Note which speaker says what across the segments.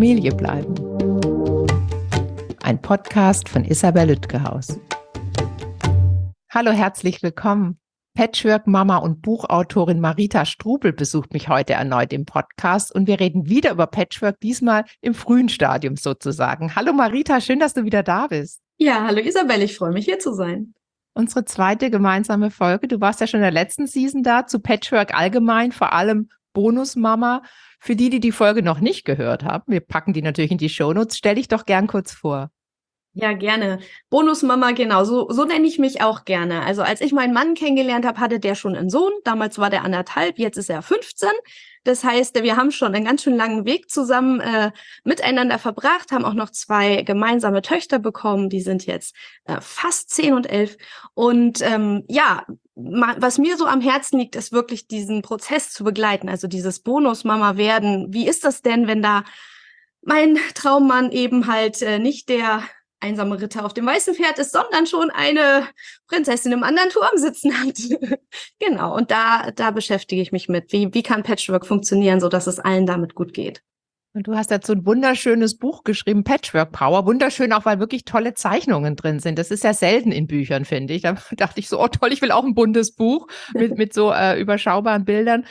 Speaker 1: Familie bleiben. Ein Podcast von Isabel Lütgehaus. Hallo, herzlich willkommen. Patchwork-Mama und Buchautorin Marita Strubel besucht mich heute erneut im Podcast und wir reden wieder über Patchwork, diesmal im frühen Stadium sozusagen. Hallo Marita, schön, dass du wieder da bist.
Speaker 2: Ja, hallo Isabel, ich freue mich hier zu sein.
Speaker 1: Unsere zweite gemeinsame Folge. Du warst ja schon in der letzten Season da, zu Patchwork allgemein, vor allem Bonusmama. Für die, die die Folge noch nicht gehört haben, wir packen die natürlich in die Shownotes, stell dich doch gern kurz vor.
Speaker 2: Ja, gerne. Bonusmama, genau, so nenne ich mich auch gerne. Also als ich meinen Mann kennengelernt habe, hatte der schon einen Sohn. Damals war der 1,5, jetzt ist er 15. Das heißt, wir haben schon einen ganz schön langen Weg zusammen miteinander verbracht, haben auch noch 2 gemeinsame Töchter bekommen. Die sind jetzt fast 10 und 11. Und was mir so am Herzen liegt, ist wirklich diesen Prozess zu begleiten. Also dieses Bonusmama werden. Wie ist das denn, wenn da mein Traummann eben halt nicht der einsame Ritter auf dem weißen Pferd ist, sondern schon eine Prinzessin im anderen Turm sitzen hat. Genau, und da beschäftige ich mich mit. Wie kann Patchwork funktionieren, sodass es allen damit gut geht?
Speaker 1: Und du hast dazu ein wunderschönes Buch geschrieben, Patchwork Power. Wunderschön auch, weil wirklich tolle Zeichnungen drin sind. Das ist ja selten in Büchern, finde ich. Da dachte ich so, oh toll, ich will auch ein buntes Buch mit so überschaubaren Bildern.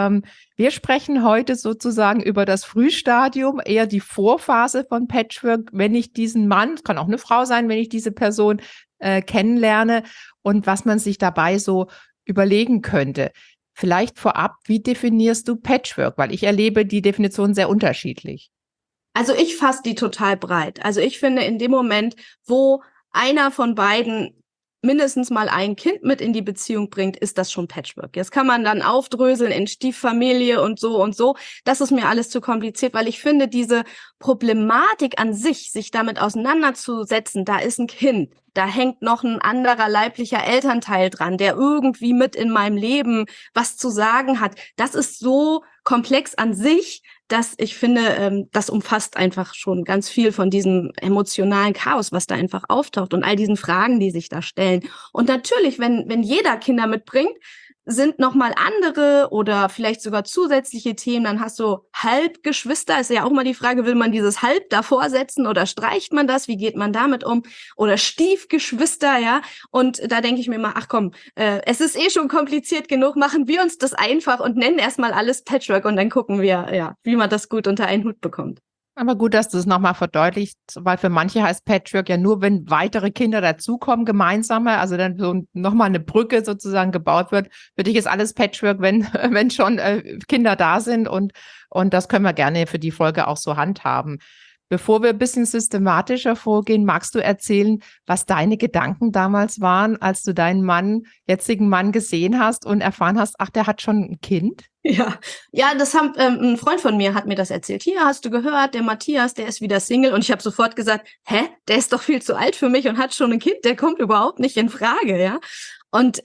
Speaker 1: Wir sprechen heute sozusagen über das Frühstadium, eher die Vorphase von Patchwork, wenn ich diesen Mann, es kann auch eine Frau sein, wenn ich diese Person kennenlerne und was man sich dabei so überlegen könnte. Vielleicht vorab, wie definierst du Patchwork? Weil ich erlebe die Definition sehr unterschiedlich.
Speaker 2: Also ich fasse die total breit. Also ich finde, in dem Moment, wo einer von beiden mindestens mal ein Kind mit in die Beziehung bringt, ist das schon Patchwork. Jetzt kann man dann aufdröseln in Stieffamilie und so und so. Das ist mir alles zu kompliziert, weil ich finde, diese Problematik an sich damit auseinanderzusetzen, da ist ein Kind, da hängt noch ein anderer leiblicher Elternteil dran, der irgendwie mit in meinem Leben was zu sagen hat. Das ist so komplex an sich, dass ich finde, das umfasst einfach schon ganz viel von diesem emotionalen Chaos, was da einfach auftaucht und all diesen Fragen, die sich da stellen. Und natürlich, wenn jeder Kinder mitbringt, sind nochmal andere oder vielleicht sogar zusätzliche Themen. Dann hast du Halbgeschwister. Ist ja auch mal die Frage, will man dieses Halb davor setzen oder streicht man das? Wie geht man damit um? Oder Stiefgeschwister, ja. Und da denke ich mir mal, ach komm, es ist schon kompliziert genug. Machen wir uns das einfach und nennen erstmal alles Patchwork und dann gucken wir, ja, wie man das gut unter einen Hut bekommt.
Speaker 1: Aber gut, dass du es nochmal verdeutlicht, weil für manche heißt Patchwork ja nur, wenn weitere Kinder dazukommen, gemeinsame, also dann so nochmal eine Brücke sozusagen gebaut wird. Für dich ist alles Patchwork, wenn schon Kinder da sind und das können wir gerne für die Folge auch so handhaben. Bevor wir ein bisschen systematischer vorgehen, magst du erzählen, was deine Gedanken damals waren, als du deinen jetzigen Mann gesehen hast und erfahren hast, ach, der hat schon ein Kind?
Speaker 2: Ja, das haben ein Freund von mir hat mir das erzählt. Hier, hast du gehört, der Matthias, der ist wieder Single. Und ich habe sofort gesagt, der ist doch viel zu alt für mich und hat schon ein Kind, der kommt überhaupt nicht in Frage, ja. Und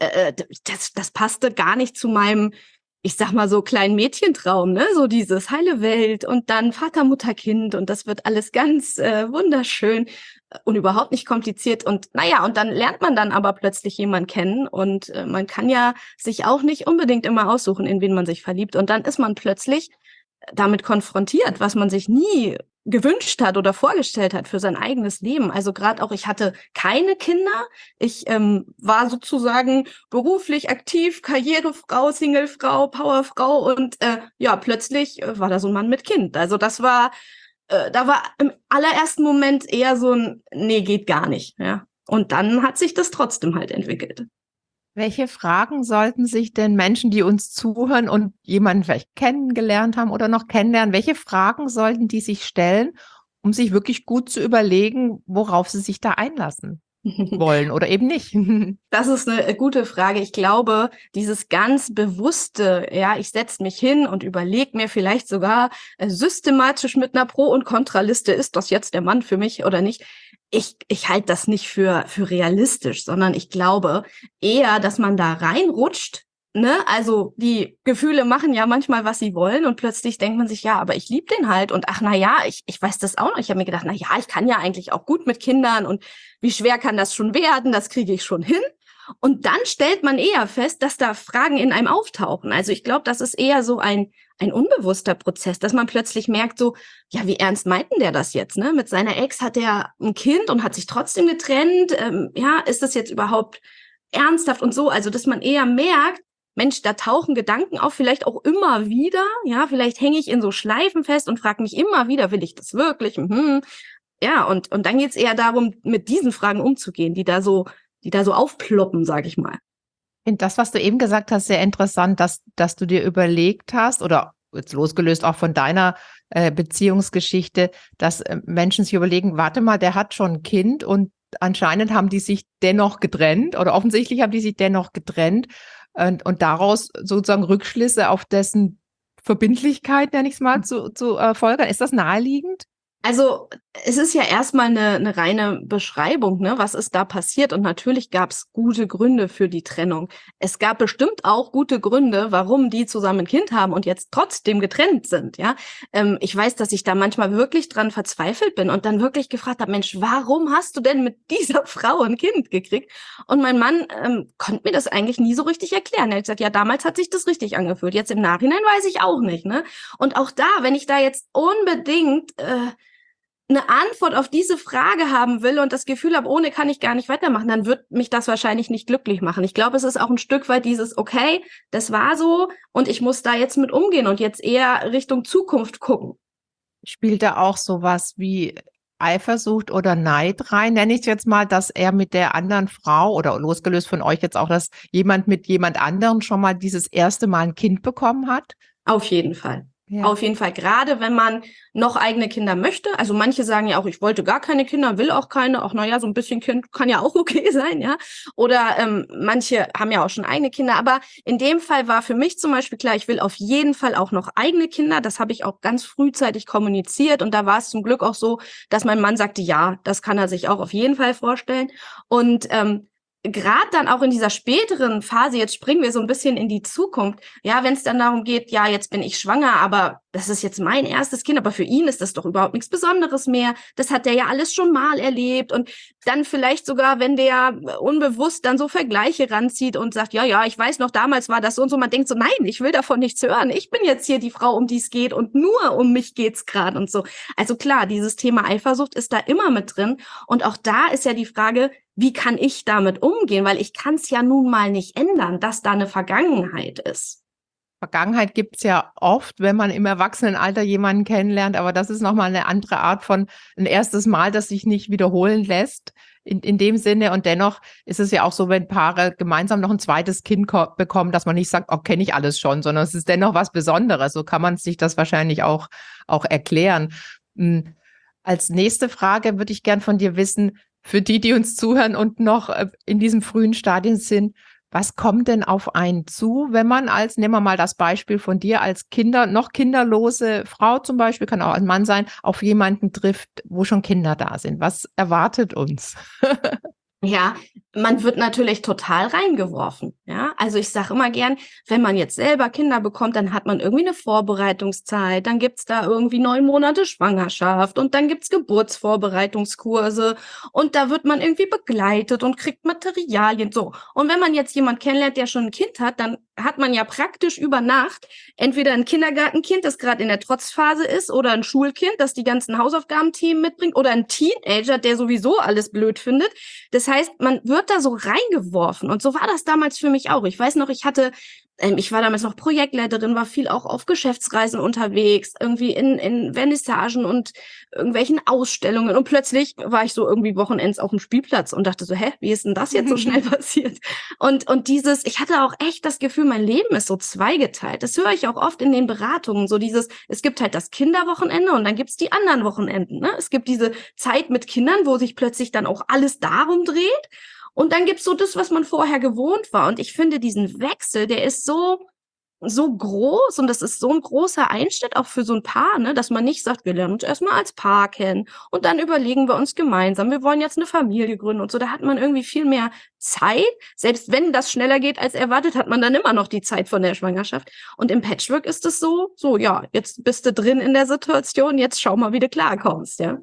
Speaker 2: das passte gar nicht zu meinem, ich sag mal so, kleinen Mädchentraum, ne? So dieses heile Welt und dann Vater, Mutter, Kind und das wird alles ganz wunderschön und überhaupt nicht kompliziert. Und und dann lernt man dann aber plötzlich jemanden kennen und man kann ja sich auch nicht unbedingt immer aussuchen, in wen man sich verliebt. Und dann ist man plötzlich damit konfrontiert, was man sich nie gewünscht hat oder vorgestellt hat für sein eigenes Leben. Also gerade auch, ich hatte keine Kinder. Ich war sozusagen beruflich aktiv, Karrierefrau, Singlefrau, Powerfrau und plötzlich war da so ein Mann mit Kind. Also das war, da war im allerersten Moment eher so ein, nee, geht gar nicht. Ja. Und dann hat sich das trotzdem halt entwickelt.
Speaker 1: Welche Fragen sollten sich denn Menschen, die uns zuhören und jemanden vielleicht kennengelernt haben oder noch kennenlernen, welche Fragen sollten die sich stellen, um sich wirklich gut zu überlegen, worauf sie sich da einlassen wollen oder eben nicht?
Speaker 2: Das ist eine gute Frage. Ich glaube, dieses ganz bewusste, ich setze mich hin und überlege mir vielleicht sogar systematisch mit einer Pro- und Kontraliste, ist das jetzt der Mann für mich oder nicht? Ich halte das nicht für realistisch, sondern ich glaube eher, dass man da reinrutscht, ne? Also die Gefühle machen ja manchmal, was sie wollen und plötzlich denkt man sich, ja, aber ich liebe den halt und ach ich weiß das auch noch. Ich habe mir gedacht, ich kann ja eigentlich auch gut mit Kindern und wie schwer kann das schon werden? Das kriege ich schon hin. Und dann stellt man eher fest, dass da Fragen in einem auftauchen. Also ich glaube, das ist eher so ein ein unbewusster Prozess, dass man plötzlich merkt so, ja, wie ernst meint denn der das jetzt, ne? Mit seiner Ex hat er ein Kind und hat sich trotzdem getrennt. Ja, ist das jetzt überhaupt ernsthaft und so? Also, dass man eher merkt, Mensch, da tauchen Gedanken auf, vielleicht auch immer wieder. Ja, vielleicht hänge ich in so Schleifen fest und frage mich immer wieder, will ich das wirklich? Ja, und dann geht's eher darum, mit diesen Fragen umzugehen, die da so aufploppen, sag ich mal.
Speaker 1: Ich finde das, was du eben gesagt hast, sehr interessant, dass du dir überlegt hast oder jetzt losgelöst auch von deiner Beziehungsgeschichte, dass Menschen sich überlegen, warte mal, der hat schon ein Kind und anscheinend haben die sich dennoch getrennt oder offensichtlich haben die sich dennoch getrennt und daraus sozusagen Rückschlüsse auf dessen Verbindlichkeit, nenne ich es mal, zu folgern. Ist das naheliegend?
Speaker 2: Also, es ist ja erstmal eine reine Beschreibung, ne? Was ist da passiert? Und natürlich gab es gute Gründe für die Trennung. Es gab bestimmt auch gute Gründe, warum die zusammen ein Kind haben und jetzt trotzdem getrennt sind, ja? Ich weiß, dass ich da manchmal wirklich dran verzweifelt bin und dann wirklich gefragt habe: „Mensch, warum hast du denn mit dieser Frau ein Kind gekriegt?“ Und mein Mann, konnte mir das eigentlich nie so richtig erklären. Er hat gesagt: „Ja, damals hat sich das richtig angefühlt. Jetzt im Nachhinein weiß ich auch nicht“, ne? Und auch da, wenn ich da jetzt unbedingt, eine Antwort auf diese Frage haben will und das Gefühl habe, ohne kann ich gar nicht weitermachen, dann wird mich das wahrscheinlich nicht glücklich machen. Ich glaube, es ist auch ein Stück weit dieses, okay, das war so und ich muss da jetzt mit umgehen und jetzt eher Richtung Zukunft gucken.
Speaker 1: Spielt da auch sowas wie Eifersucht oder Neid rein? Nenne ich es jetzt mal, dass er mit der anderen Frau oder losgelöst von euch jetzt auch, dass jemand mit jemand anderem schon mal dieses erste Mal ein Kind bekommen hat?
Speaker 2: Auf jeden Fall.
Speaker 1: Ja.
Speaker 2: Auf jeden Fall, gerade wenn man noch eigene Kinder möchte. Also manche sagen ja auch, ich wollte gar keine Kinder, will auch keine. Auch naja, so ein bisschen Kind kann ja auch okay sein, ja. Oder manche haben ja auch schon eigene Kinder. Aber in dem Fall war für mich zum Beispiel klar, ich will auf jeden Fall auch noch eigene Kinder. Das habe ich auch ganz frühzeitig kommuniziert. Und da war es zum Glück auch so, dass mein Mann sagte, ja, das kann er sich auch auf jeden Fall vorstellen. Und gerade dann auch in dieser späteren Phase, jetzt springen wir so ein bisschen in die Zukunft, ja, wenn es dann darum geht, ja, jetzt bin ich schwanger, aber das ist jetzt mein erstes Kind, aber für ihn ist das doch überhaupt nichts Besonderes mehr. Das hat der ja alles schon mal erlebt und dann vielleicht sogar, wenn der unbewusst dann so Vergleiche ranzieht und sagt, ja, ja, ich weiß noch, damals war das so und so, man denkt so, nein, ich will davon nichts hören. Ich bin jetzt hier die Frau, um die es geht und nur um mich geht's gerade und so. Also klar, dieses Thema Eifersucht ist da immer mit drin und auch da ist ja die Frage, wie kann ich damit umgehen? Weil ich kann es ja nun mal nicht ändern, dass da eine Vergangenheit ist.
Speaker 1: Vergangenheit gibt's ja oft, wenn man im Erwachsenenalter jemanden kennenlernt, aber das ist nochmal eine andere Art von ein erstes Mal, das sich nicht wiederholen lässt in dem Sinne. Und dennoch ist es ja auch so, wenn Paare gemeinsam noch ein zweites Kind bekommen, dass man nicht sagt, oh, kenne ich alles schon, sondern es ist dennoch was Besonderes. So kann man sich das wahrscheinlich auch erklären. Als nächste Frage würde ich gern von dir wissen, für die uns zuhören und noch in diesem frühen Stadium sind, was kommt denn auf einen zu, wenn man nehmen wir mal das Beispiel von dir, als noch kinderlose Frau zum Beispiel, kann auch ein Mann sein, auf jemanden trifft, wo schon Kinder da sind? Was erwartet uns?
Speaker 2: Ja, man wird natürlich total reingeworfen, ja. Also ich sage immer gern, wenn man jetzt selber Kinder bekommt, dann hat man irgendwie eine Vorbereitungszeit, dann gibt's da irgendwie 9 Monate Schwangerschaft und dann gibt's Geburtsvorbereitungskurse und da wird man irgendwie begleitet und kriegt Materialien, so. Und wenn man jetzt jemand kennenlernt, der schon ein Kind hat, dann hat man ja praktisch über Nacht entweder ein Kindergartenkind, das gerade in der Trotzphase ist, oder ein Schulkind, das die ganzen Hausaufgabenthemen mitbringt, oder ein Teenager, der sowieso alles blöd findet. Das heißt, man wird da so reingeworfen. Und so war das damals für mich auch. Ich weiß noch, ich war damals noch Projektleiterin, war viel auch auf Geschäftsreisen unterwegs, irgendwie in Vernissagen und irgendwelchen Ausstellungen. Und plötzlich war ich so irgendwie wochenends auf dem Spielplatz und dachte so, hä, wie ist denn das jetzt so schnell passiert? Und ich hatte auch echt das Gefühl, mein Leben ist so zweigeteilt. Das höre ich auch oft in den Beratungen, so es gibt halt das Kinderwochenende und dann gibt's die anderen Wochenenden, ne? Es gibt diese Zeit mit Kindern, wo sich plötzlich dann auch alles darum dreht. Und dann gibt's so das, was man vorher gewohnt war. Und ich finde diesen Wechsel, der ist so groß und das ist so ein großer Einschnitt auch für so ein Paar, ne, dass man nicht sagt, wir lernen uns erstmal als Paar kennen und dann überlegen wir uns gemeinsam, wir wollen jetzt eine Familie gründen und so. Da hat man irgendwie viel mehr Zeit. Selbst wenn das schneller geht als erwartet, hat man dann immer noch die Zeit von der Schwangerschaft. Und im Patchwork ist es so, ja, jetzt bist du drin in der Situation, jetzt schau mal, wie du klarkommst, ja.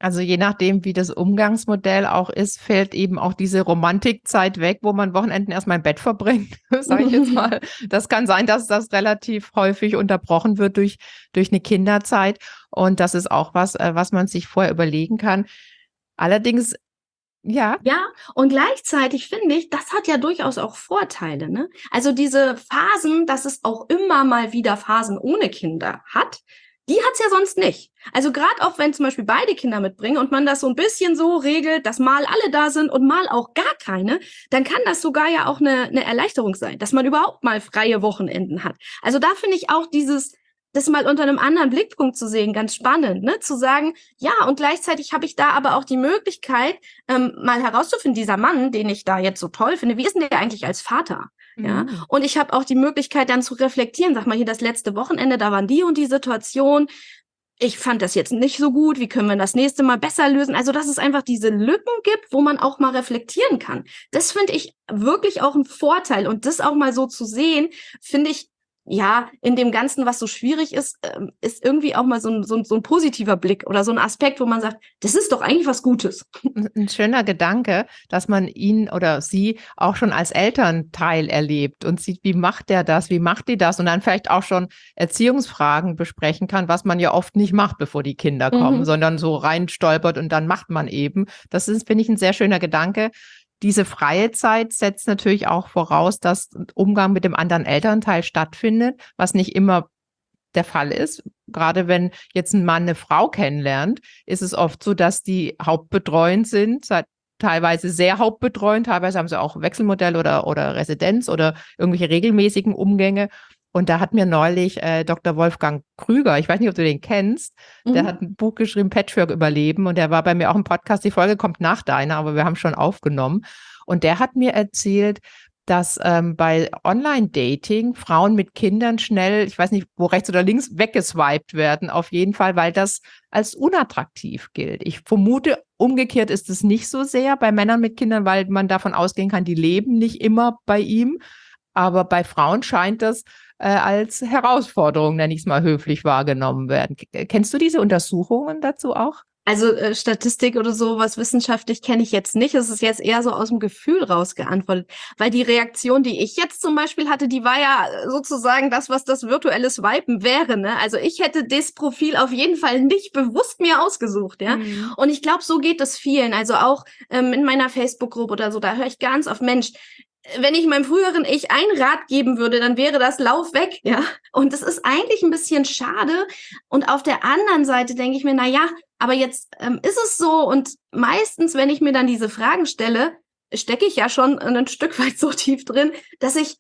Speaker 1: Also je nachdem, wie das Umgangsmodell auch ist, fällt eben auch diese Romantikzeit weg, wo man Wochenenden erstmal im Bett verbringt, sage ich jetzt mal. Das kann sein, dass das relativ häufig unterbrochen wird durch eine Kinderzeit. Und das ist auch was man sich vorher überlegen kann. Allerdings, ja.
Speaker 2: Ja, und gleichzeitig finde ich, das hat ja durchaus auch Vorteile, ne? Also diese Phasen, dass es auch immer mal wieder Phasen ohne Kinder hat, die hat's ja sonst nicht. Also gerade auch wenn zum Beispiel beide Kinder mitbringen und man das so ein bisschen so regelt, dass mal alle da sind und mal auch gar keine, dann kann das sogar ja auch eine Erleichterung sein, dass man überhaupt mal freie Wochenenden hat. Also da finde ich auch das mal unter einem anderen Blickpunkt zu sehen, ganz spannend, ne? Zu sagen, ja, und gleichzeitig habe ich da aber auch die Möglichkeit, mal herauszufinden, dieser Mann, den ich da jetzt so toll finde, wie ist denn der eigentlich als Vater? Ja, und ich habe auch die Möglichkeit dann zu reflektieren, sag mal hier das letzte Wochenende, da waren die und die Situation. Ich fand das jetzt nicht so gut, wie können wir das nächste Mal besser lösen? Also, dass es einfach diese Lücken gibt, wo man auch mal reflektieren kann. Das finde ich wirklich auch ein Vorteil. Und das auch mal so zu sehen, finde ich, ja, in dem Ganzen, was so schwierig ist, ist irgendwie auch mal so ein positiver Blick oder so ein Aspekt, wo man sagt, das ist doch eigentlich was Gutes.
Speaker 1: Ein schöner Gedanke, dass man ihn oder sie auch schon als Elternteil erlebt und sieht, wie macht der das, wie macht die das und dann vielleicht auch schon Erziehungsfragen besprechen kann, was man ja oft nicht macht, bevor die Kinder kommen, sondern so rein stolpert und dann macht man eben. Das ist, finde ich, ein sehr schöner Gedanke. Diese freie Zeit setzt natürlich auch voraus, dass Umgang mit dem anderen Elternteil stattfindet, was nicht immer der Fall ist. Gerade wenn jetzt ein Mann eine Frau kennenlernt, ist es oft so, dass die hauptbetreuend sind, teilweise sehr hauptbetreuend, teilweise haben sie auch Wechselmodell oder Residenz oder irgendwelche regelmäßigen Umgänge. Und da hat mir neulich Dr. Wolfgang Krüger, ich weiß nicht, ob du den kennst, der hat ein Buch geschrieben, Patchwork überleben. Und der war bei mir auch im Podcast. Die Folge kommt nach deiner, aber wir haben schon aufgenommen. Und der hat mir erzählt, dass bei Online-Dating Frauen mit Kindern schnell, ich weiß nicht, wo rechts oder links, weggeswiped werden, auf jeden Fall, weil das als unattraktiv gilt. Ich vermute, umgekehrt ist es nicht so sehr bei Männern mit Kindern, weil man davon ausgehen kann, die leben nicht immer bei ihm. Aber bei Frauen scheint das als Herausforderung, nenne ich es mal höflich, wahrgenommen werden. Kennst du diese Untersuchungen dazu auch?
Speaker 2: Also Statistik oder sowas wissenschaftlich kenne ich jetzt nicht. Es ist jetzt eher so aus dem Gefühl raus geantwortet. Weil die Reaktion, die ich jetzt zum Beispiel hatte, die war ja sozusagen das, was das virtuelle Swipen wäre. Ne? Also ich hätte das Profil auf jeden Fall nicht bewusst mir ausgesucht. Ja. Und ich glaube, so geht es vielen. Also auch in meiner Facebook-Gruppe oder so, da höre ich ganz oft, Mensch, wenn ich meinem früheren Ich einen Rat geben würde, dann wäre das Lauf weg, ja. Und das ist eigentlich ein bisschen schade. Und auf der anderen Seite denke ich mir, na ja, aber jetzt ist es so. Und meistens, wenn ich mir dann diese Fragen stelle, stecke ich ja schon ein Stück weit so tief drin, dass ich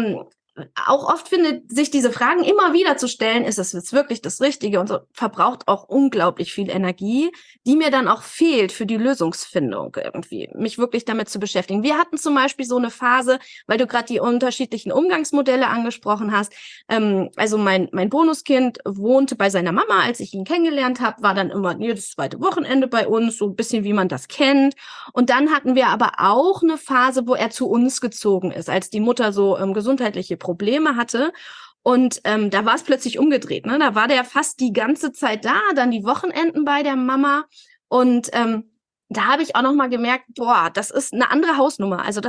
Speaker 2: auch oft finde, sich diese Fragen immer wieder zu stellen, ist es jetzt wirklich das Richtige und so, verbraucht auch unglaublich viel Energie, die mir dann auch fehlt für die Lösungsfindung irgendwie, mich wirklich damit zu beschäftigen. Wir hatten zum Beispiel so eine Phase, weil du gerade die unterschiedlichen Umgangsmodelle angesprochen hast. Also mein Bonuskind wohnte bei seiner Mama, als ich ihn kennengelernt habe, war dann immer jedes zweite Wochenende bei uns, so ein bisschen wie man das kennt. Und dann hatten wir aber auch eine Phase, wo er zu uns gezogen ist, als die Mutter so gesundheitliche Probleme hatte. Und da war es plötzlich umgedreht. Ne? Da war der fast die ganze Zeit da, dann die Wochenenden bei der Mama. Und da habe ich auch noch mal gemerkt, boah, das ist eine andere Hausnummer. Also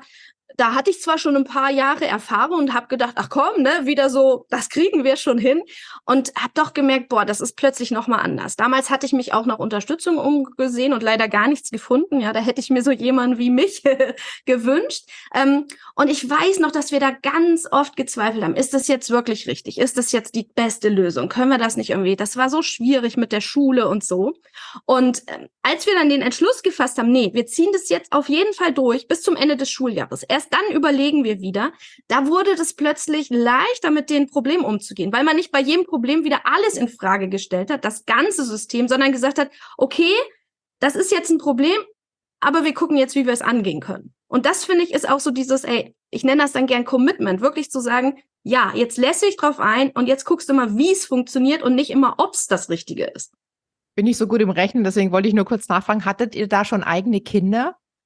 Speaker 2: da hatte ich zwar schon ein paar Jahre Erfahrung und habe gedacht, ach komm, ne, wieder so, das kriegen wir schon hin. Und habe doch gemerkt, boah, das ist plötzlich noch mal anders. Damals hatte ich mich auch nach Unterstützung umgesehen und leider gar nichts gefunden. Ja, da hätte ich mir so jemanden wie mich gewünscht. Und ich weiß noch, dass wir da ganz oft gezweifelt haben. Ist das jetzt wirklich richtig? Ist das jetzt die beste Lösung? Können wir das nicht irgendwie? Das war so schwierig mit der Schule und so. Und als wir dann den Entschluss gefasst haben, nee, wir ziehen das jetzt auf jeden Fall durch bis zum Ende des Schuljahres. Erst dann überlegen wir wieder. Da wurde das plötzlich leichter, mit den Problemen umzugehen, weil man nicht bei jedem Problem wieder alles in Frage gestellt hat, das ganze System, sondern gesagt hat, okay, das ist jetzt ein Problem, aber wir gucken jetzt, wie wir es angehen können. Und das, finde ich, ist auch so dieses, ich nenne das dann gern Commitment, wirklich zu sagen, ja, jetzt lässt dich drauf ein und jetzt guckst du mal, wie es funktioniert und nicht immer, ob es das Richtige ist.
Speaker 1: Bin nicht so gut im Rechnen, deswegen wollte ich nur kurz nachfragen, hattet ihr da schon eigene Kinder?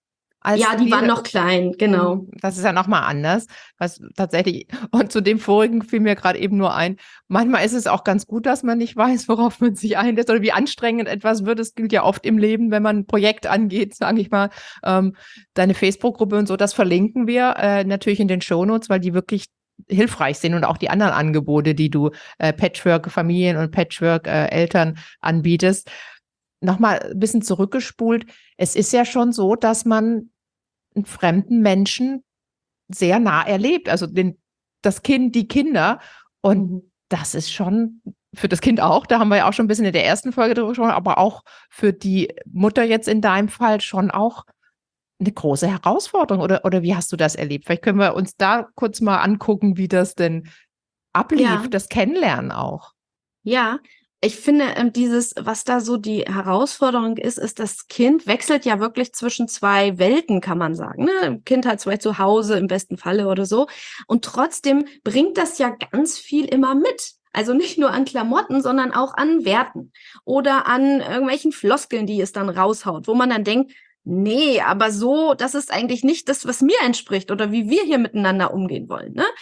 Speaker 2: Ja, die waren noch klein, genau.
Speaker 1: Das ist ja nochmal anders, was tatsächlich, und zu dem vorigen fiel mir gerade eben nur ein, manchmal ist es auch ganz gut, dass man nicht weiß, worauf man sich einlässt oder wie anstrengend etwas wird. Es gilt ja oft im Leben, wenn man ein Projekt angeht, sage ich mal, deine Facebook-Gruppe und so, das verlinken wir natürlich in den Shownotes, weil die wirklich hilfreich sind und auch die anderen Angebote, die du Patchwork-Familien und Patchwork-Eltern anbietest. Nochmal ein bisschen zurückgespult. Es ist ja schon so, dass man einen fremden Menschen sehr nah erlebt, also das Kind, die Kinder. Und das ist schon für das Kind auch, da haben wir ja auch schon ein bisschen in der ersten Folge drüber gesprochen, aber auch für die Mutter jetzt in deinem Fall schon auch eine große Herausforderung. Oder wie hast du das erlebt? Vielleicht können wir uns da kurz mal angucken, wie das denn ablief, das Kennenlernen auch.
Speaker 2: Ja, ich finde, was da so die Herausforderung ist, das Kind wechselt ja wirklich zwischen zwei Welten, kann man sagen. Ne? Kind hat zwei zu Hause im besten Falle oder so. Und trotzdem bringt das ja ganz viel immer mit. Also nicht nur an Klamotten, sondern auch an Werten oder an irgendwelchen Floskeln, die es dann raushaut, wo man dann denkt, nee, aber so, das ist eigentlich nicht das, was mir entspricht oder wie wir hier miteinander umgehen wollen. Ne?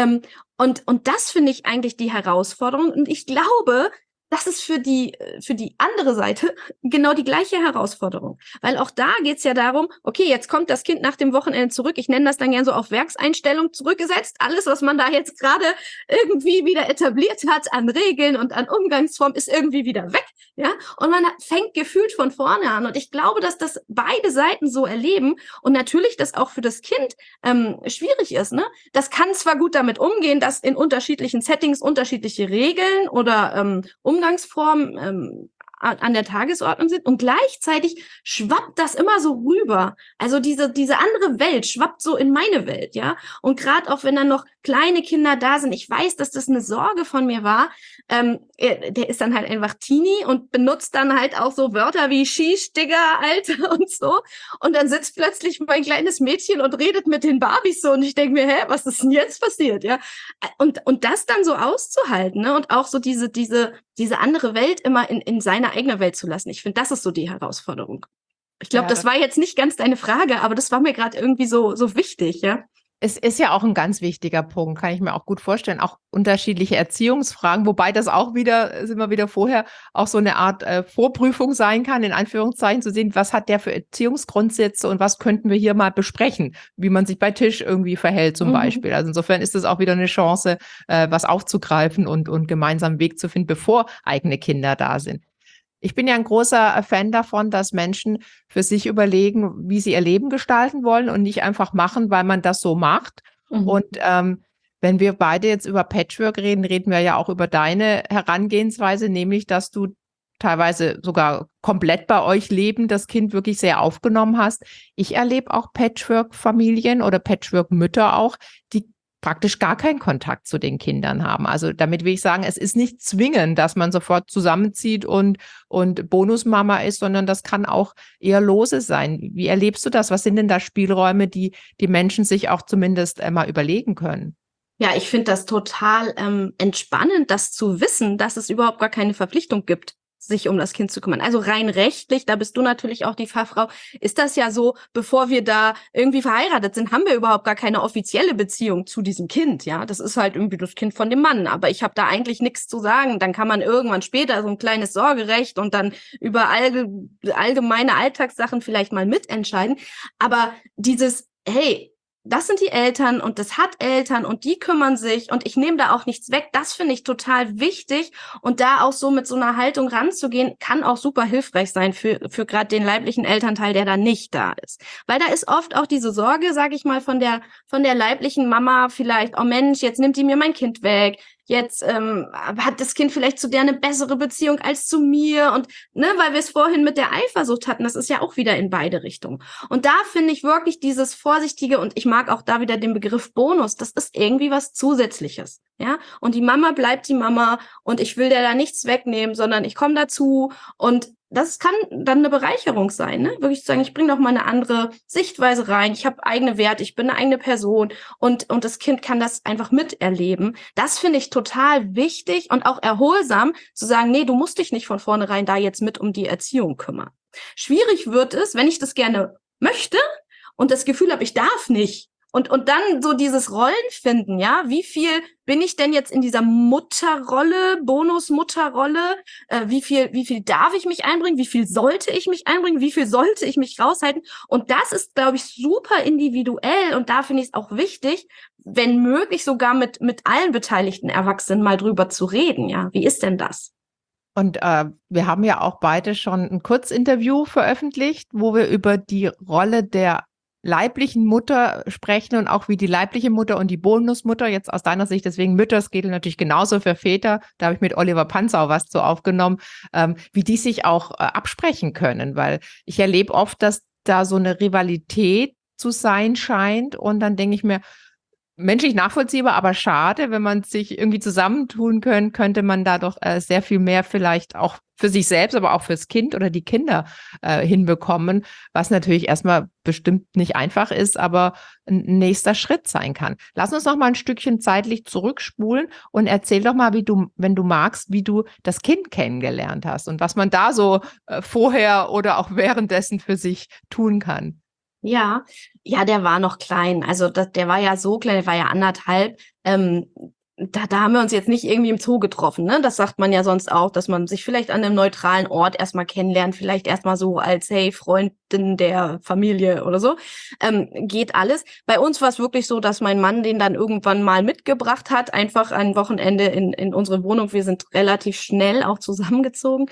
Speaker 2: Und das finde ich eigentlich die Herausforderung. Und ich glaube, das ist für die andere Seite genau die gleiche Herausforderung. Weil auch da geht's ja darum, okay, jetzt kommt das Kind nach dem Wochenende zurück. Ich nenne das dann gern so auf Werkseinstellung zurückgesetzt. Alles, was man da jetzt gerade irgendwie wieder etabliert hat an Regeln und an Umgangsform, ist irgendwie wieder weg. Ja, und man fängt gefühlt von vorne an. Und ich glaube, dass das beide Seiten so erleben und natürlich das auch für das Kind schwierig ist. Ne? Das kann zwar gut damit umgehen, dass in unterschiedlichen Settings unterschiedliche Regeln oder Umgangsformen an der Tagesordnung sind und gleichzeitig schwappt das immer so rüber. Also diese andere Welt schwappt so in meine Welt, ja. Und gerade auch wenn dann noch kleine Kinder da sind, ich weiß, dass das eine Sorge von mir war. Der ist dann halt einfach Teenie und benutzt dann halt auch so Wörter wie Shish, Digger, Alter und so. Und dann sitzt plötzlich mein kleines Mädchen und redet mit den Barbies so und ich denke mir, was ist denn jetzt passiert, ja? Und das dann so auszuhalten, ne? Und auch so diese andere Welt immer in seine eigene Welt zu lassen. Ich finde, das ist so die Herausforderung. Ich glaube, das war jetzt nicht ganz deine Frage, aber das war mir gerade irgendwie so wichtig, ja.
Speaker 1: Es ist ja auch ein ganz wichtiger Punkt, kann ich mir auch gut vorstellen, auch unterschiedliche Erziehungsfragen, wobei das auch wieder, sind wir wieder vorher, auch so eine Art Vorprüfung sein kann, in Anführungszeichen, zu sehen, was hat der für Erziehungsgrundsätze und was könnten wir hier mal besprechen, wie man sich bei Tisch irgendwie verhält zum Beispiel. Also insofern ist es auch wieder eine Chance, was aufzugreifen und gemeinsam einen Weg zu finden, bevor eigene Kinder da sind. Ich bin ja ein großer Fan davon, dass Menschen für sich überlegen, wie sie ihr Leben gestalten wollen und nicht einfach machen, weil man das so macht. Und wenn wir beide jetzt über Patchwork reden, reden wir ja auch über deine Herangehensweise, nämlich, dass du teilweise sogar komplett bei euch leben, das Kind wirklich sehr aufgenommen hast. Ich erlebe auch Patchwork-Familien oder Patchwork-Mütter auch, die praktisch gar keinen Kontakt zu den Kindern haben. Also damit will ich sagen, es ist nicht zwingend, dass man sofort zusammenzieht und Bonusmama ist, sondern das kann auch eher lose sein. Wie erlebst du das? Was sind denn da Spielräume, die Menschen sich auch zumindest mal überlegen können?
Speaker 2: Ja, ich finde das total entspannend, das zu wissen, dass es überhaupt gar keine Verpflichtung gibt, sich um das Kind zu kümmern. Also rein rechtlich, da bist du natürlich auch die Fachfrau, ist das ja so, bevor wir da irgendwie verheiratet sind, haben wir überhaupt gar keine offizielle Beziehung zu diesem Kind, ja. Das ist halt irgendwie das Kind von dem Mann, aber ich habe da eigentlich nichts zu sagen. Dann kann man irgendwann später so ein kleines Sorgerecht und dann über allgemeine Alltagssachen vielleicht mal mitentscheiden. Aber hey, das sind die Eltern und das hat Eltern und die kümmern sich und ich nehme da auch nichts weg. Das finde ich total wichtig und da auch so mit so einer Haltung ranzugehen, kann auch super hilfreich sein für gerade den leiblichen Elternteil, der da nicht da ist. Weil da ist oft auch diese Sorge, sage ich mal, von der leiblichen Mama vielleicht, oh Mensch, jetzt nimmt die mir mein Kind weg. Jetzt hat das Kind vielleicht zu der eine bessere Beziehung als zu mir und ne, weil wir es vorhin mit der Eifersucht hatten, das ist ja auch wieder in beide Richtungen. Und da finde ich wirklich dieses Vorsichtige und ich mag auch da wieder den Begriff Bonus, das ist irgendwie was Zusätzliches, ja. Und die Mama bleibt die Mama und ich will der da nichts wegnehmen, sondern ich komme dazu und das kann dann eine Bereicherung sein, ne? Wirklich zu sagen, ich bringe noch mal eine andere Sichtweise rein, ich habe eigene Werte, ich bin eine eigene Person und das Kind kann das einfach miterleben. Das finde ich total wichtig und auch erholsam, zu sagen, nee, du musst dich nicht von vornherein da jetzt mit um die Erziehung kümmern. Schwierig wird es, wenn ich das gerne möchte und das Gefühl habe, ich darf nicht. Und dann so dieses Rollenfinden, ja, wie viel bin ich denn jetzt in dieser Mutterrolle, Bonus-Mutterrolle? Wie viel darf ich mich einbringen? Wie viel sollte ich mich einbringen? Wie viel sollte ich mich raushalten? Und das ist, glaube ich, super individuell. Und da finde ich es auch wichtig, wenn möglich sogar mit allen beteiligten Erwachsenen mal drüber zu reden. Ja, wie ist denn das?
Speaker 1: Und wir haben ja auch beide schon ein Kurzinterview veröffentlicht, wo wir über die Rolle der leiblichen Mutter sprechen und auch wie die leibliche Mutter und die Bonusmutter jetzt aus deiner Sicht, deswegen Mütter, es geht natürlich genauso für Väter, da habe ich mit Oliver Panzau was zu aufgenommen, wie die sich auch absprechen können, weil ich erlebe oft, dass da so eine Rivalität zu sein scheint und dann denke ich mir, menschlich nachvollziehbar, aber schade, wenn man sich irgendwie zusammentun könnte man da doch sehr viel mehr vielleicht auch für sich selbst, aber auch fürs Kind oder die Kinder hinbekommen, was natürlich erstmal bestimmt nicht einfach ist, aber ein nächster Schritt sein kann. Lass uns noch mal ein Stückchen zeitlich zurückspulen und erzähl doch mal, wie du, wenn du magst, wie du das Kind kennengelernt hast und was man da so vorher oder auch währenddessen für sich tun kann.
Speaker 2: Ja, der war noch klein. Also der war ja so klein, der war ja 1,5. Da haben wir uns jetzt nicht irgendwie im Zoo getroffen, ne? Das sagt man ja sonst auch, dass man sich vielleicht an einem neutralen Ort erstmal kennenlernt, vielleicht erstmal so als, hey, Freundin der Familie oder so. Geht alles. Bei uns war es wirklich so, dass mein Mann den dann irgendwann mal mitgebracht hat, einfach ein Wochenende in unsere Wohnung. Wir sind relativ schnell auch zusammengezogen.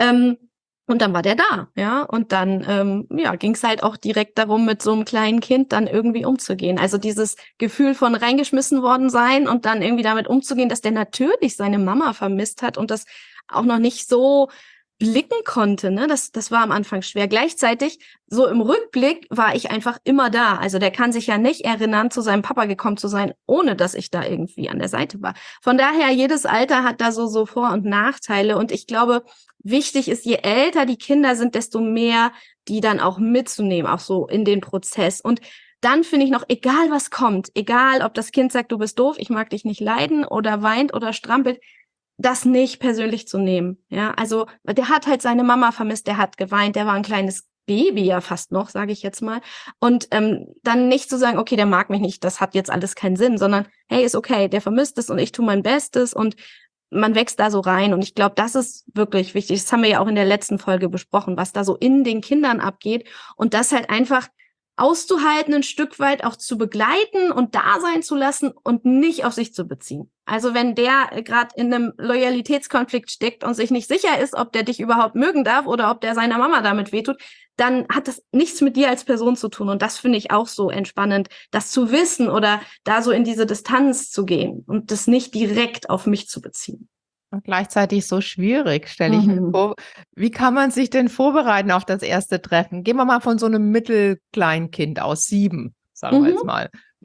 Speaker 2: Und dann war der da, ja. Und dann ging es halt auch direkt darum, mit so einem kleinen Kind dann irgendwie umzugehen. Also dieses Gefühl von reingeschmissen worden sein und dann irgendwie damit umzugehen, dass der natürlich seine Mama vermisst hat und das auch noch nicht so blicken konnte, ne? Das war am Anfang schwer. Gleichzeitig, so im Rückblick, war ich einfach immer da. Also der kann sich ja nicht erinnern, zu seinem Papa gekommen zu sein, ohne dass ich da irgendwie an der Seite war. Von daher, jedes Alter hat da so Vor- und Nachteile. Und ich glaube, wichtig ist, je älter die Kinder sind, desto mehr die dann auch mitzunehmen, auch so in den Prozess. Und dann finde ich noch, egal was kommt, egal ob das Kind sagt, du bist doof, ich mag dich nicht leiden oder weint oder strampelt, das nicht persönlich zu nehmen. Ja, also der hat halt seine Mama vermisst, der hat geweint, der war ein kleines Baby ja fast noch, sage ich jetzt mal. Und dann nicht zu sagen, okay, der mag mich nicht, das hat jetzt alles keinen Sinn, sondern hey, ist okay, der vermisst es und ich tue mein Bestes und man wächst da so rein. Und ich glaube, das ist wirklich wichtig. Das haben wir ja auch in der letzten Folge besprochen, was da so in den Kindern abgeht und das halt einfach auszuhalten, ein Stück weit auch zu begleiten und da sein zu lassen und nicht auf sich zu beziehen. Also wenn der gerade in einem Loyalitätskonflikt steckt und sich nicht sicher ist, ob der dich überhaupt mögen darf oder ob der seiner Mama damit wehtut, dann hat das nichts mit dir als Person zu tun. Und das finde ich auch so entspannend, das zu wissen oder da so in diese Distanz zu gehen und das nicht direkt auf mich zu beziehen.
Speaker 1: Und gleichzeitig so schwierig, stelle ich mir vor. Wie kann man sich denn vorbereiten auf das erste Treffen? Gehen wir mal von so einem Mittelkleinkind aus 7, sagen wir jetzt mal.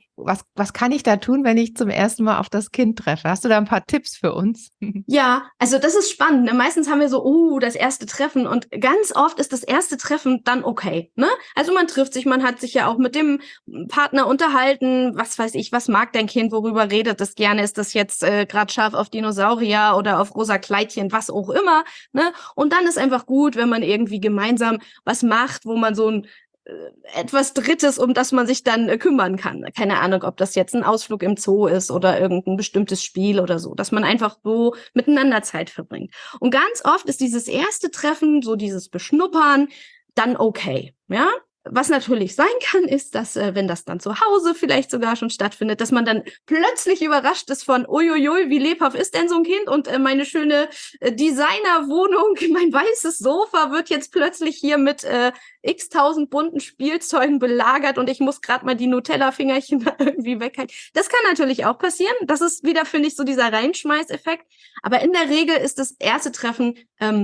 Speaker 1: Was kann ich da tun, wenn ich zum ersten Mal auf das Kind treffe? Hast du da ein paar Tipps für uns?
Speaker 2: Ja, also das ist spannend. Meistens haben wir so, das erste Treffen und ganz oft ist das erste Treffen dann okay, ne? Also man trifft sich, man hat sich ja auch mit dem Partner unterhalten, was weiß ich, was mag dein Kind, worüber redet es gerne? Ist das jetzt gerade scharf auf Dinosaurier oder auf rosa Kleidchen, was auch immer, ne? Und dann ist einfach gut, wenn man irgendwie gemeinsam was macht, wo man so ein etwas Drittes, um das man sich dann kümmern kann. Keine Ahnung, ob das jetzt ein Ausflug im Zoo ist oder irgendein bestimmtes Spiel oder so, dass man einfach so miteinander Zeit verbringt. Und ganz oft ist dieses erste Treffen, so dieses Beschnuppern, dann okay, ja? Was natürlich sein kann, ist, dass, wenn das dann zu Hause vielleicht sogar schon stattfindet, dass man dann plötzlich überrascht ist von, uiuiui, wie lebhaft ist denn so ein Kind? Und meine schöne Designerwohnung, mein weißes Sofa wird jetzt plötzlich hier mit x-tausend bunten Spielzeugen belagert und ich muss gerade mal die Nutella-Fingerchen irgendwie weghalten. Das kann natürlich auch passieren. Das ist wieder, finde ich, so dieser Reinschmeißeffekt. Aber in der Regel ist das erste Treffen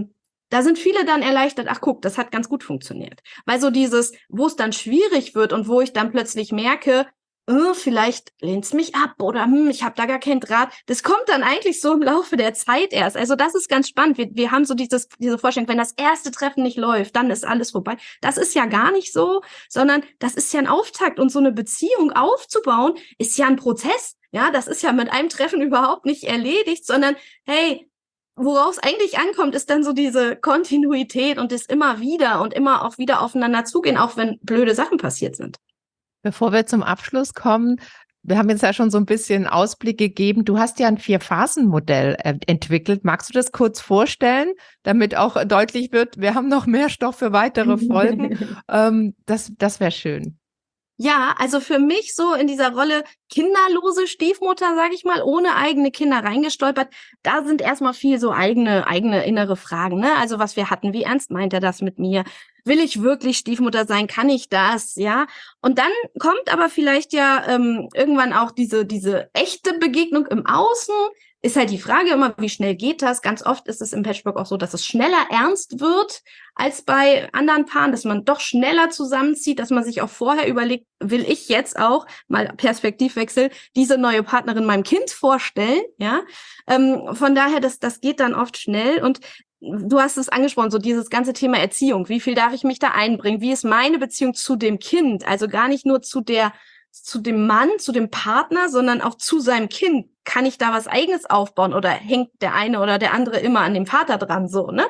Speaker 2: da sind viele dann erleichtert, ach guck, das hat ganz gut funktioniert. Weil so dieses, wo es dann schwierig wird und wo ich dann plötzlich merke, vielleicht lehnt's mich ab oder ich habe da gar keinen Draht. Das kommt dann eigentlich so im Laufe der Zeit erst. Also das ist ganz spannend. Wir haben so diese Vorstellung, wenn das erste Treffen nicht läuft, dann ist alles vorbei. Das ist ja gar nicht so, sondern das ist ja ein Auftakt. Und so eine Beziehung aufzubauen, ist ja ein Prozess. Ja, das ist ja mit einem Treffen überhaupt nicht erledigt, sondern hey, worauf es eigentlich ankommt, ist dann so diese Kontinuität und das immer wieder und immer auch wieder aufeinander zugehen, auch wenn blöde Sachen passiert sind.
Speaker 1: Bevor wir zum Abschluss kommen, wir haben jetzt ja schon so ein bisschen Ausblick gegeben. Du hast ja ein 4-Phasen-Modell entwickelt. Magst du das kurz vorstellen, damit auch deutlich wird, wir haben noch mehr Stoff für weitere Folgen? Das wäre schön.
Speaker 2: Ja, also für mich so in dieser Rolle kinderlose Stiefmutter, sage ich mal, ohne eigene Kinder reingestolpert, da sind erstmal viel so eigene innere Fragen, ne? Also was wir hatten, wie ernst meint er das mit mir? Will ich wirklich Stiefmutter sein? Kann ich das? Ja. Und dann kommt aber vielleicht ja irgendwann auch diese echte Begegnung im Außen. Ist halt die Frage immer, wie schnell geht das? Ganz oft ist es im Patchwork auch so, dass es schneller ernst wird als bei anderen Paaren, dass man doch schneller zusammenzieht, dass man sich auch vorher überlegt, will ich jetzt auch, mal Perspektivwechsel, diese neue Partnerin meinem Kind vorstellen? Ja, von daher, das geht dann oft schnell. Und du hast es angesprochen, so dieses ganze Thema Erziehung. Wie viel darf ich mich da einbringen? Wie ist meine Beziehung zu dem Kind? Also gar nicht nur zu dem Mann, zu dem Partner, sondern auch zu seinem Kind. Kann ich da was Eigenes aufbauen oder hängt der eine oder der andere immer an dem Vater dran, so, ne?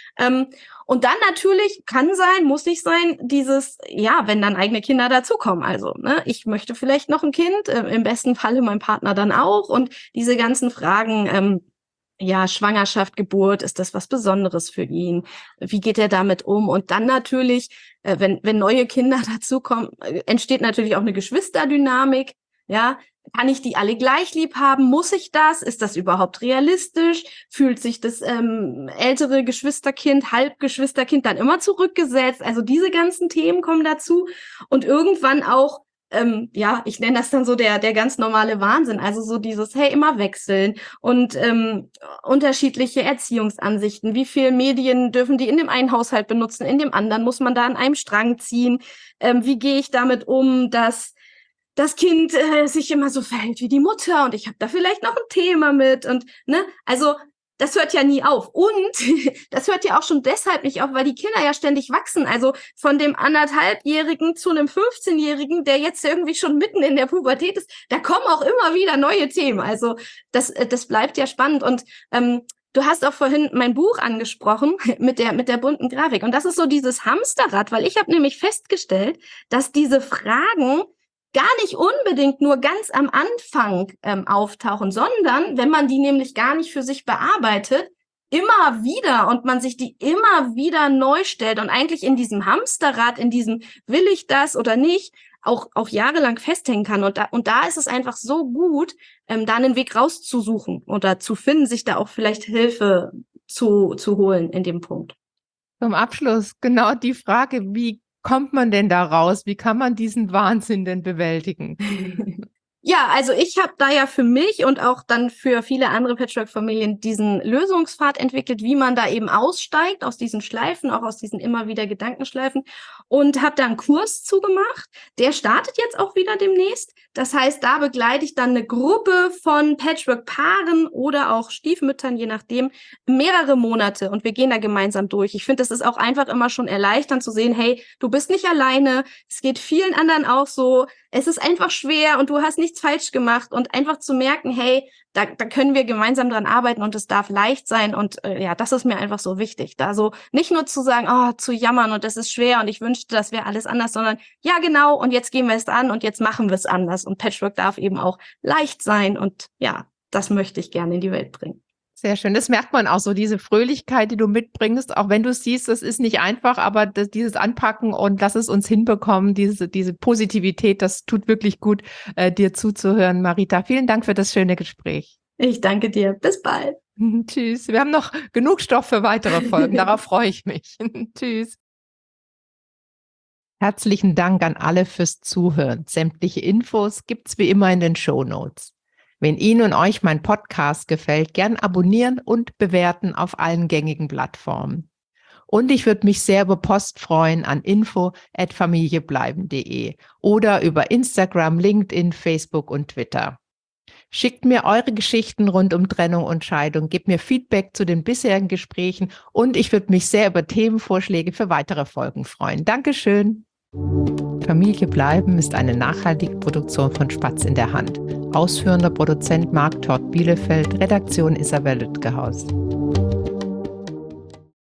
Speaker 2: Und dann natürlich kann sein, muss nicht sein, dieses, ja, wenn dann eigene Kinder dazukommen. Also, ne, ich möchte vielleicht noch ein Kind, im besten Falle mein Partner dann auch. Und diese ganzen Fragen, ja, Schwangerschaft, Geburt, ist das was Besonderes für ihn? Wie geht er damit um? Und dann natürlich, wenn neue Kinder dazukommen, entsteht natürlich auch eine Geschwisterdynamik. Ja, kann ich die alle gleich lieb haben? Muss ich das? Ist das überhaupt realistisch? Fühlt sich das ältere Geschwisterkind, Halbgeschwisterkind dann immer zurückgesetzt? Also diese ganzen Themen kommen dazu. Und irgendwann auch, ja, ich nenne das dann so der ganz normale Wahnsinn. Also so dieses, hey, immer wechseln und unterschiedliche Erziehungsansichten. Wie viel Medien dürfen die in dem einen Haushalt benutzen, in dem anderen? Muss man da an einem Strang ziehen? Wie gehe ich damit um, dass das Kind sich immer so verhält wie die Mutter und ich habe da vielleicht noch ein Thema mit und ne, also das hört ja nie auf und das hört ja auch schon deshalb nicht auf, weil die Kinder ja ständig wachsen, also von dem 1,5-Jährigen zu einem 15-Jährigen, der jetzt irgendwie schon mitten in der Pubertät ist, da kommen auch immer wieder neue Themen, also das bleibt ja spannend und du hast auch vorhin mein Buch angesprochen mit der bunten Grafik und das ist so dieses Hamsterrad, weil ich habe nämlich festgestellt, dass diese Fragen gar nicht unbedingt nur ganz am Anfang auftauchen, sondern wenn man die nämlich gar nicht für sich bearbeitet, immer wieder und man sich die immer wieder neu stellt und eigentlich in diesem Hamsterrad, in diesem will ich das oder nicht, auch jahrelang festhängen kann. Und da ist es einfach so gut, da einen Weg rauszusuchen oder zu finden, sich da auch vielleicht Hilfe zu holen in dem Punkt.
Speaker 1: Zum Abschluss genau die Frage, wie kommt man denn da raus? Wie kann man diesen Wahnsinn denn bewältigen?
Speaker 2: Ja, also ich habe da ja für mich und auch dann für viele andere Patchwork-Familien diesen Lösungspfad entwickelt, wie man da eben aussteigt aus diesen Schleifen, auch aus diesen immer wieder Gedankenschleifen und habe da einen Kurs zugemacht. Der startet jetzt auch wieder demnächst. Das heißt, da begleite ich dann eine Gruppe von Patchwork-Paaren oder auch Stiefmüttern, je nachdem, mehrere Monate und wir gehen da gemeinsam durch. Ich finde, das ist auch einfach immer schon erleichternd zu sehen, hey, du bist nicht alleine, es geht vielen anderen auch so, es ist einfach schwer und du hast nichts falsch gemacht und einfach zu merken, hey, da können wir gemeinsam dran arbeiten und es darf leicht sein und ja, das ist mir einfach so wichtig. Da so nicht nur zu sagen, oh, zu jammern und das ist schwer und ich wünschte, das wäre alles anders, sondern ja, genau und jetzt gehen wir es an und jetzt machen wir es anders und Patchwork darf eben auch leicht sein und ja, das möchte ich gerne in die Welt bringen.
Speaker 1: Sehr schön. Das merkt man auch so, diese Fröhlichkeit, die du mitbringst, auch wenn du siehst, das ist nicht einfach, aber dieses Anpacken und lass es uns hinbekommen, diese Positivität, das tut wirklich gut, dir zuzuhören, Marita. Vielen Dank für das schöne Gespräch.
Speaker 2: Ich danke dir. Bis bald.
Speaker 1: Tschüss. Wir haben noch genug Stoff für weitere Folgen. Darauf freue ich mich. Tschüss. Herzlichen Dank an alle fürs Zuhören. Sämtliche Infos gibt's wie immer in den Shownotes. Wenn Ihnen und euch mein Podcast gefällt, gern abonnieren und bewerten auf allen gängigen Plattformen. Und ich würde mich sehr über Post freuen an info@familiebleiben.de oder über Instagram, LinkedIn, Facebook und Twitter. Schickt mir eure Geschichten rund um Trennung und Scheidung, gebt mir Feedback zu den bisherigen Gesprächen und ich würde mich sehr über Themenvorschläge für weitere Folgen freuen. Dankeschön. Familie bleiben ist eine nachhaltige Produktion von Spatz in der Hand. Ausführender Produzent Marc Todt Bielefeld, Redaktion Isabel Lütgehaus.